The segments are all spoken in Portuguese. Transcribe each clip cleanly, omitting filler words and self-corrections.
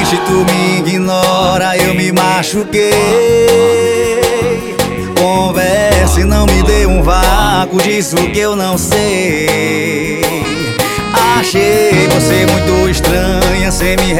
triste, tu me ignora, eu me machuquei. Conversa e não me dê um vácuo disso que eu não sei. Achei você muito estranha sem me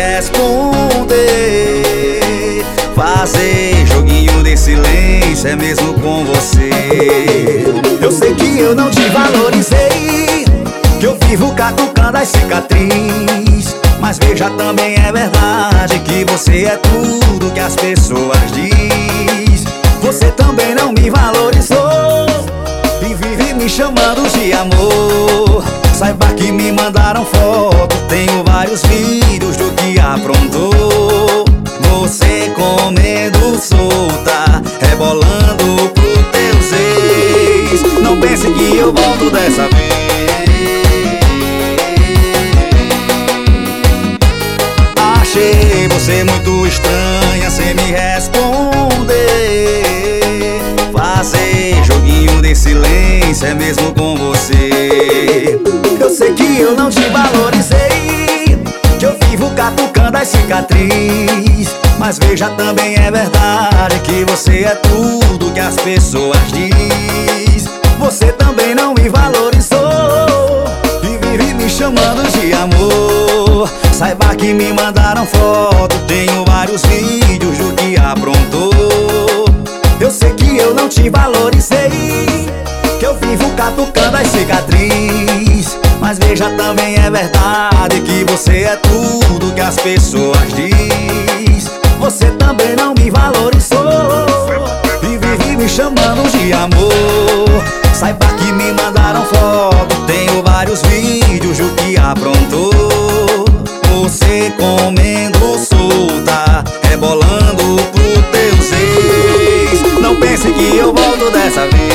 responder. Fazer joguinho de silêncio é mesmo com você. Eu sei que eu não te valorizei, que eu vivo catucando as cicatrizes. Mas veja, também é verdade que você é tudo que as pessoas diz. Você também não me valorizou e vive me chamando de amor. Saiba que me mandaram foto, tenho vários vídeos do que aprontou. Você comendo solta, rebolando pro teus ex. Não pense que eu volto dessa vez. Achei você muito estranha sem me responder. Fazer joguinho de silêncio é mesmo com você. Eu sei que eu não te valorizei, que eu vivo catucando as cicatrizes. Mas veja, também é verdade que você é tudo que as pessoas diz. Você também não me valorizou e vive me chamando de amor. Saiba que me mandaram foto, tenho vários vídeos do que aprontou. Eu sei que eu não te valorizei, que eu vivo catucando as cicatrizes. Mas veja, também é verdade que você é tudo que as pessoas diz. Você também não me valorizou e vive me chamando de amor. Saiba que me mandaram foto, tenho vários vídeos do que aprontou. Você comendo solta, rebolando pro teus ex. Não pense que eu volto dessa vez.